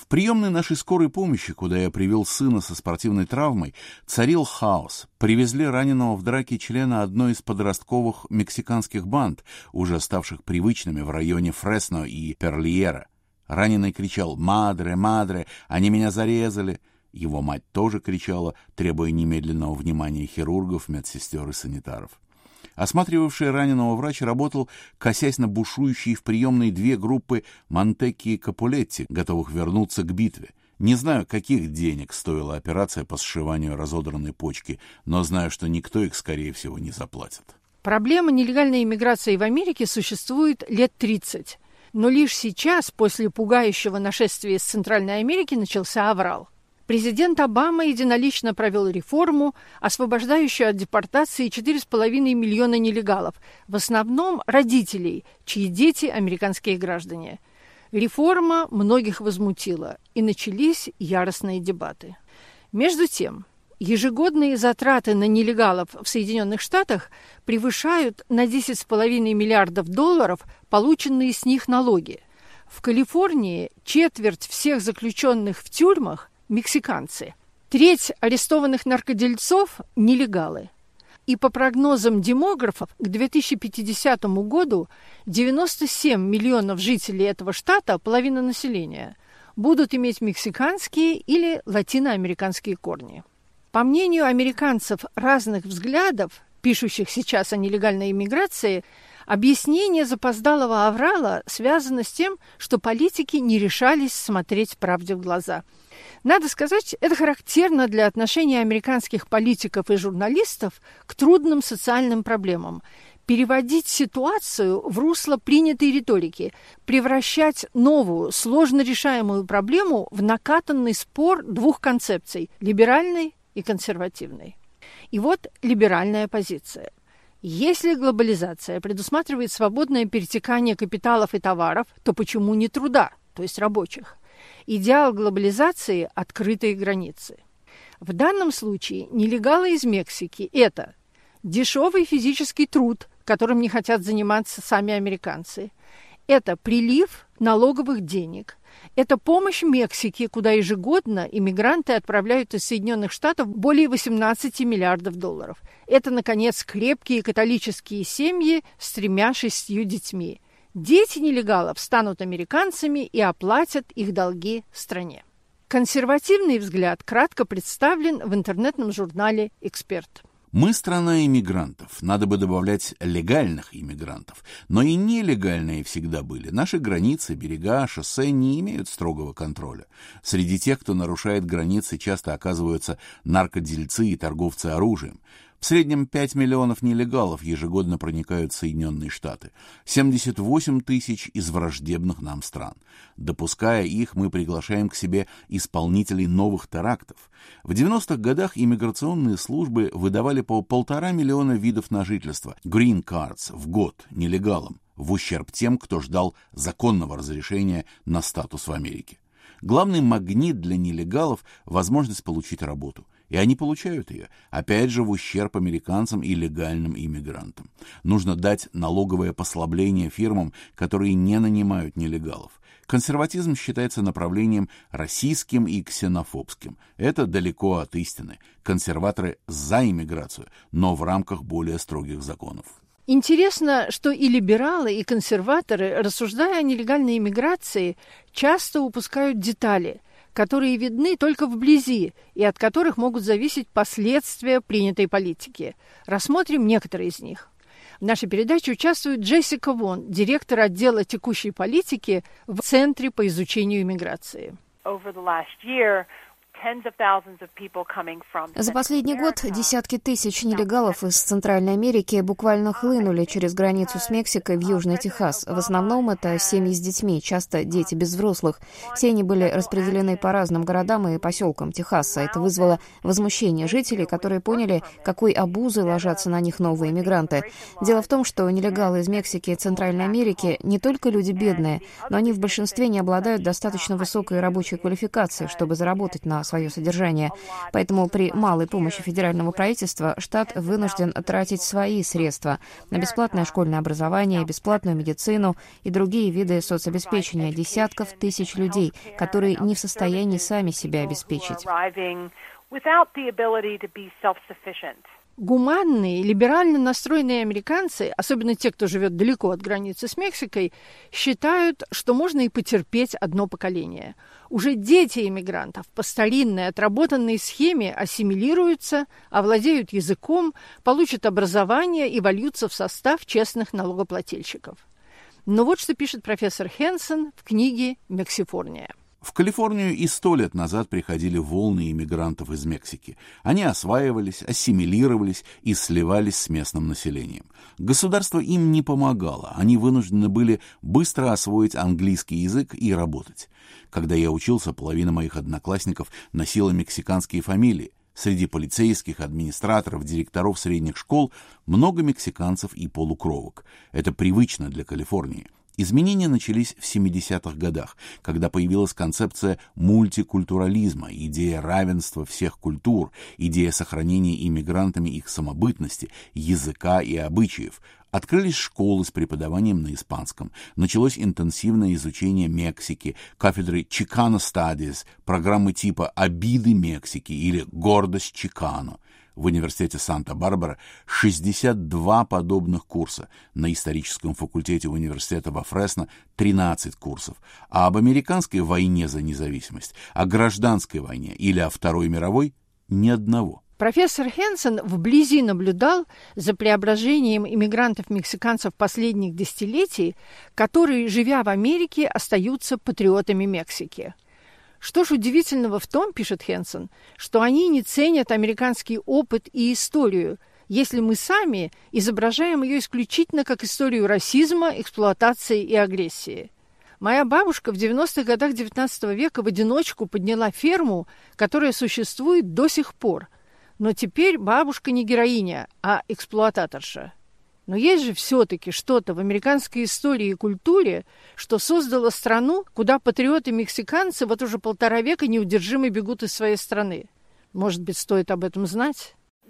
В приемной нашей скорой помощи, куда я привел сына со спортивной травмой, царил хаос. Привезли раненого в драке члена одной из подростковых мексиканских банд, уже ставших привычными в районе Фресно и Перлиера. Раненый кричал «Мадре, мадре, они меня зарезали!». Его мать тоже кричала, требуя немедленного внимания хирургов, медсестер и санитаров. Осматривавший раненого врач работал, косясь на бушующие в приемной две группы Монтекки и Капулетти, готовых вернуться к битве. Не знаю, каких денег стоила операция по сшиванию разодранной почки, но знаю, что никто их, скорее всего, не заплатит. Проблема нелегальной иммиграции в Америке существует лет тридцать. Но лишь сейчас, после пугающего нашествия из Центральной Америки, начался аврал. Президент Обама единолично провел реформу, освобождающую от депортации четыре с половиной миллиона нелегалов, в основном родителей, чьи дети – американские граждане. Реформа многих возмутила, и начались яростные дебаты. Между тем, ежегодные затраты на нелегалов в Соединенных Штатах превышают на десять с половиной миллиардов долларов полученные с них налоги. В Калифорнии четверть всех заключенных в тюрьмах – мексиканцы. Треть арестованных наркодельцов – нелегалы. И по прогнозам демографов, к две тысячи пятидесятому году девяносто семь миллионов жителей этого штата, половина населения, будут иметь мексиканские или латиноамериканские корни. По мнению американцев разных взглядов, пишущих сейчас о нелегальной иммиграции, объяснение запоздалого аврала связано с тем, что политики не решались смотреть правде в глаза. Надо сказать, это характерно для отношения американских политиков и журналистов к трудным социальным проблемам. Переводить ситуацию в русло принятой риторики, превращать новую, сложно решаемую проблему в накатанный спор двух концепций – либеральной и консервативной. И вот либеральная позиция. Если глобализация предусматривает свободное перетекание капиталов и товаров, то почему не труда, то есть рабочих? Идеал глобализации – открытые границы. В данном случае нелегалы из Мексики – это дешевый физический труд, которым не хотят заниматься сами американцы. Это прилив налоговых денег. Это помощь Мексике, куда ежегодно иммигранты отправляют из Соединенных Штатов более восемнадцати миллиардов долларов. Это, наконец, крепкие католические семьи с тремя-шестью детьми. Дети нелегалов станут американцами и оплатят их долги стране. Консервативный взгляд кратко представлен в интернетном журнале «Эксперт». Мы страна иммигрантов, надо бы добавлять легальных иммигрантов, но и нелегальные всегда были. Наши границы, берега, шоссе не имеют строгого контроля. Среди тех, кто нарушает границы, часто оказываются наркодельцы и торговцы оружием. В среднем пять миллионов нелегалов ежегодно проникают в Соединенные Штаты, семьдесят восемь тысяч из враждебных нам стран. Допуская их, мы приглашаем к себе исполнителей новых терактов. В девяностых годах иммиграционные службы выдавали по полтора миллиона видов на жительство, green cards, в год нелегалам, в ущерб тем, кто ждал законного разрешения на статус в Америке. Главный магнит для нелегалов – возможность получить работу. И они получают ее, опять же, в ущерб американцам и легальным иммигрантам. Нужно дать налоговое послабление фирмам, которые не нанимают нелегалов. Консерватизм считается направлением российским и ксенофобским. Это далеко от истины. Консерваторы за иммиграцию, но в рамках более строгих законов. Интересно, что и либералы, и консерваторы, рассуждая о нелегальной иммиграции, часто упускают детали, которые видны только вблизи и от которых могут зависеть последствия принятой политики. Рассмотрим некоторые из них. В нашей передаче участвует Джессика Вон, директор отдела текущей политики в Центре по изучению иммиграции. За последний год десятки тысяч нелегалов из Центральной Америки буквально хлынули через границу с Мексикой в Южный Техас. В основном это семьи с детьми, часто дети без взрослых. Все они были распределены по разным городам и поселкам Техаса. Это вызвало возмущение жителей, которые поняли, какой обузой ложатся на них новые мигранты. Дело в том, что нелегалы из Мексики и Центральной Америки не только люди бедные, но они в большинстве не обладают достаточно высокой рабочей квалификацией, чтобы заработать на свое содержание. Поэтому при малой помощи федерального правительства штат вынужден тратить свои средства на бесплатное школьное образование, бесплатную медицину и другие виды соцобеспечения десятков тысяч людей, которые не в состоянии сами себя обеспечить. Гуманные, либерально настроенные американцы, особенно те, кто живет далеко от границы с Мексикой, считают, что можно и потерпеть одно поколение. Уже дети иммигрантов по старинной отработанной схеме ассимилируются, овладеют языком, получат образование и вольются в состав честных налогоплательщиков. Но вот что пишет профессор Хенсон в книге «Мексифорния». В Калифорнию и сто лет назад приходили волны иммигрантов из Мексики. Они осваивались, ассимилировались и сливались с местным населением. Государство им не помогало, они вынуждены были быстро освоить английский язык и работать. Когда я учился, половина моих одноклассников носила мексиканские фамилии. Среди полицейских, администраторов, директоров средних школ много мексиканцев и полукровок. Это привычно для Калифорнии. Изменения начались в семидесятых годах, когда появилась концепция мультикультурализма, идея равенства всех культур, идея сохранения иммигрантами их самобытности, языка и обычаев. Открылись школы с преподаванием на испанском, началось интенсивное изучение Мексики, кафедры Chicano Studies, программы типа «Обиды Мексики» или «Гордость Чикано». В университете Санта-Барбара шестьдесят два подобных курса, на историческом факультете университета во Фресно тринадцать курсов, а об американской войне за независимость, о гражданской войне или о Второй мировой ни одного. Профессор Хенсон вблизи наблюдал за преображением иммигрантов-мексиканцев последних десятилетий, которые, живя в Америке, остаются патриотами Мексики. Что ж удивительного в том, пишет Хенсон, что они не ценят американский опыт и историю, если мы сами изображаем ее исключительно как историю расизма, эксплуатации и агрессии. Моя бабушка в девяностых годах девятнадцатого века в одиночку подняла ферму, которая существует до сих пор. Но теперь бабушка не героиня, а эксплуататорша. Но есть же все-таки что-то в американской истории и культуре, что создало страну, куда патриоты-мексиканцы вот уже полтора века неудержимо бегут из своей страны. Может быть, стоит об этом знать?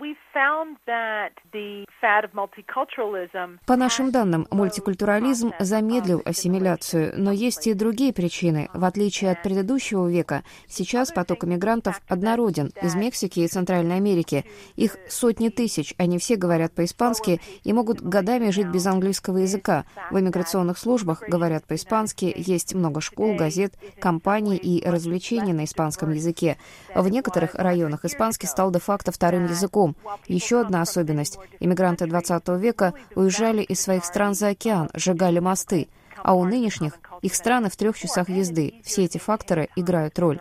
По нашим данным, мультикультурализм замедлил ассимиляцию, но есть и другие причины. В отличие от предыдущего века, сейчас поток иммигрантов однороден из Мексики и Центральной Америки. Их сотни тысяч, они все говорят по-испански и могут годами жить без английского языка. В иммиграционных службах говорят по-испански, есть много школ, газет, компаний и развлечений на испанском языке. В некоторых районах испанский стал де-факто вторым языком. Еще одна особенность. Иммигранты двадцатого века уезжали из своих стран за океан, сжигали мосты. А у нынешних их страны в трех часах езды. Все эти факторы играют роль.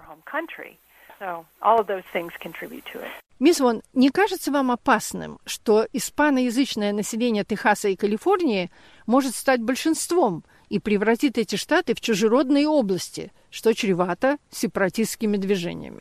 Мисс Вон, не кажется вам опасным, что испаноязычное население Техаса и Калифорнии может стать большинством и превратит эти штаты в чужеродные области, что чревато сепаратистскими движениями?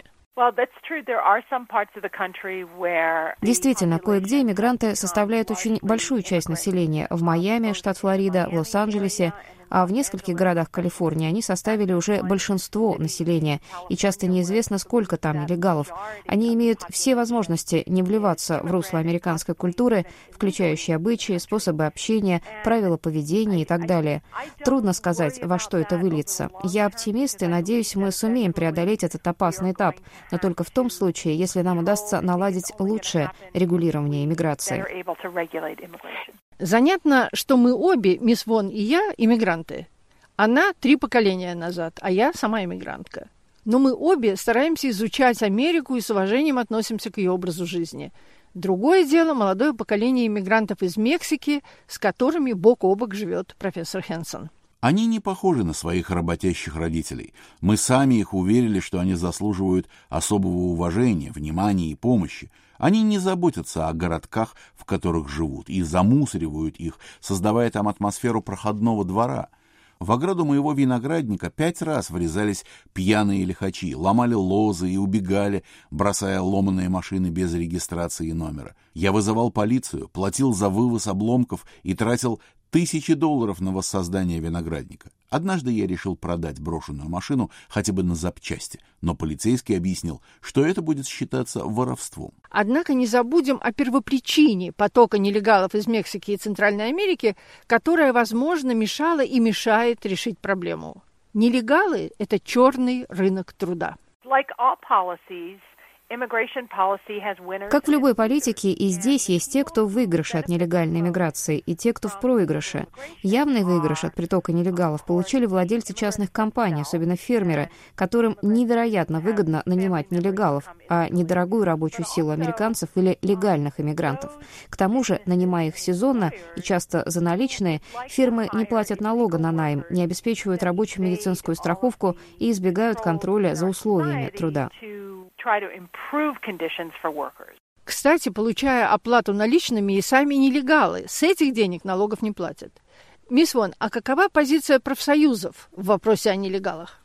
Действительно, кое-где иммигранты составляют очень большую часть населения. В Майами, штат Флорида, в Лос-Анджелесе, а в нескольких городах Калифорнии они составили уже большинство населения, и часто неизвестно, сколько там нелегалов. Они имеют все возможности не вливаться в русло американской культуры, включающие обычаи, способы общения, правила поведения и так далее. Трудно сказать, во что это выльется. Я оптимист и надеюсь, мы сумеем преодолеть этот опасный этап, но только в том случае, если нам удастся наладить лучшее регулирование иммиграции. Занятно, что мы обе, мисс Вон и я, иммигранты. Она три поколения назад, а я сама иммигрантка. Но мы обе стараемся изучать Америку и с уважением относимся к ее образу жизни. Другое дело молодое поколение иммигрантов из Мексики, с которыми бок о бок живет профессор Хенсон. Они не похожи на своих работящих родителей. Мы сами их уверили, что они заслуживают особого уважения, внимания и помощи. Они не заботятся о городках, в которых живут, и замусоривают их, создавая там атмосферу проходного двора. В ограду моего виноградника пять раз врезались пьяные лихачи, ломали лозы и убегали, бросая ломаные машины без регистрации и номера. Я вызывал полицию, платил за вывоз обломков и тратил тысячи долларов на воссоздание виноградника. Однажды я решил продать брошенную машину хотя бы на запчасти, но полицейский объяснил, что это будет считаться воровством. Однако не забудем о первопричине потока нелегалов из Мексики и Центральной Америки, которая, возможно, мешала и мешает решить проблему. Нелегалы – это черный рынок труда. Как в любой политике, и здесь есть те, кто в выигрыше от нелегальной миграции, и те, кто в проигрыше. Явный выигрыш от притока нелегалов получили владельцы частных компаний, особенно фермеры, которым невероятно выгодно нанимать нелегалов, а недорогую рабочую силу американцев или легальных иммигрантов. К тому же, нанимая их сезонно и часто за наличные, фирмы не платят налога на найм, не обеспечивают рабочую медицинскую страховку и избегают контроля за условиями труда. Кстати, получая оплату наличными, и сами нелегалы с этих денег налогов не платят. Мисс Вон, а какова позиция профсоюзов в вопросе о нелегалах?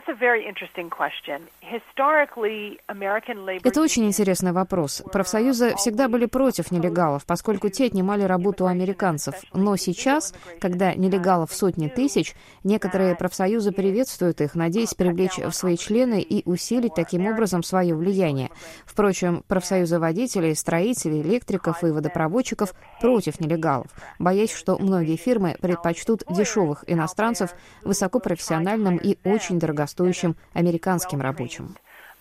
Это очень интересный вопрос. Профсоюзы всегда были против нелегалов, поскольку те отнимали работу у американцев. Но сейчас, когда нелегалов сотни тысяч, некоторые профсоюзы приветствуют их, надеясь привлечь в свои члены и усилить таким образом свое влияние. Впрочем, профсоюзы водителей, строителей, электриков и водопроводчиков против нелегалов, боясь, что многие фирмы предпочтут дешевых иностранцев высокопрофессиональным и очень дорогостоящим американским рабочим.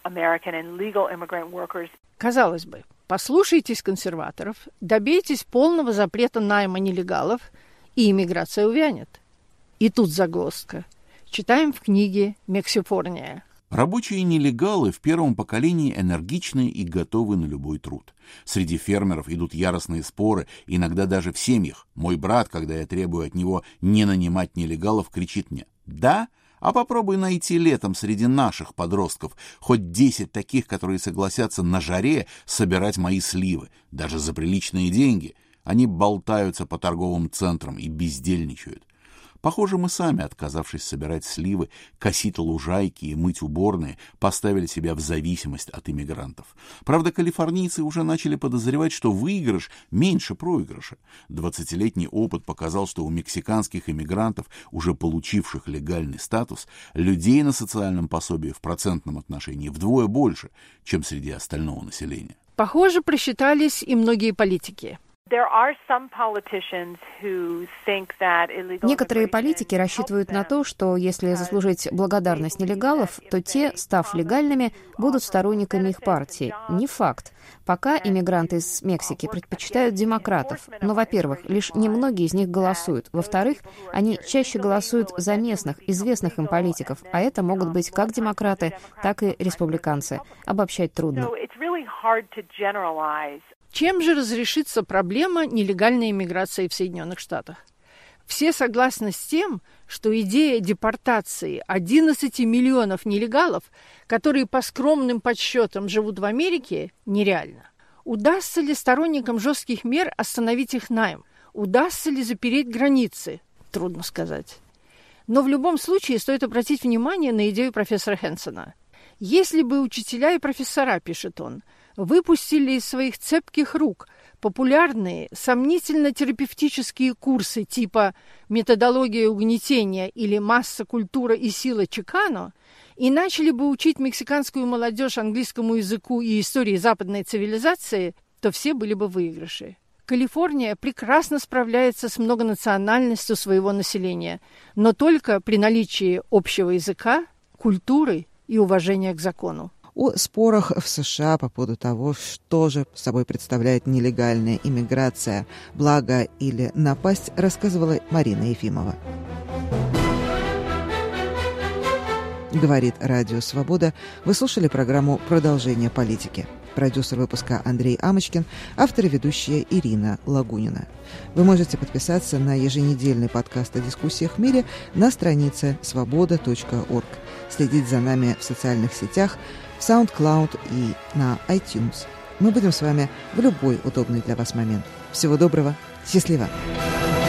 Казалось бы, послушайтесь консерваторов, добейтесь полного запрета найма нелегалов, и иммиграция увянет. И тут загвоздка. Читаем в книге «Мексифорния». Рабочие нелегалы в первом поколении энергичны и готовы на любой труд. Среди фермеров идут яростные споры, иногда даже в семьях. Мой брат, когда я требую от него не нанимать нелегалов, кричит мне: «Да? А попробуй найти летом среди наших подростков хоть десять таких, которые согласятся на жаре собирать мои сливы, даже за приличные деньги. Они болтаются по торговым центрам и бездельничают». Похоже, мы сами, отказавшись собирать сливы, косить лужайки и мыть уборные, поставили себя в зависимость от иммигрантов. Правда, калифорнийцы уже начали подозревать, что выигрыш меньше проигрыша. Двадцатилетний опыт показал, что у мексиканских иммигрантов, уже получивших легальный статус, людей на социальном пособии в процентном отношении вдвое больше, чем среди остального населения. Похоже, просчитались и многие политики. Некоторые политики рассчитывают на то, что если заслужить благодарность нелегалов, то те, став легальными, будут сторонниками их партии. Не факт. Пока иммигранты из Мексики предпочитают демократов. Но, во-первых, лишь немногие из них голосуют. Во-вторых, они чаще голосуют за местных, известных им политиков, а это могут быть как демократы, так и республиканцы. Обобщать трудно. Чем же разрешится проблема нелегальной иммиграции в Соединенных Штатах? Все согласны с тем, что идея депортации одиннадцати миллионов нелегалов, которые по скромным подсчетам живут в Америке, нереальна. Удастся ли сторонникам жестких мер остановить их найм? Удастся ли запереть границы? Трудно сказать. Но в любом случае стоит обратить внимание на идею профессора Хэнсона. Если бы учителя и профессора, пишет он, выпустили из своих цепких рук популярные, сомнительно-терапевтические курсы типа «Методология угнетения» или «Масса, культура и сила Чикано» и начали бы учить мексиканскую молодежь английскому языку и истории западной цивилизации, то все были бы выигрыши. Калифорния прекрасно справляется с многонациональностью своего населения, но только при наличии общего языка, культуры и уважения к закону. О спорах в США по поводу того, что же собой представляет нелегальная иммиграция, благо или напасть, рассказывала Марина Ефимова. Говорит Радио Свобода. Вы слушали программу «Продолжение политики». Продюсер выпуска Андрей Амочкин, автор и ведущая Ирина Лагунина. Вы можете подписаться на еженедельный подкаст о дискуссиях в мире на странице свобода точка орг, следить за нами в социальных сетях, в SoundCloud и на iTunes. Мы будем с вами в любой удобный для вас момент. Всего доброго, счастливо!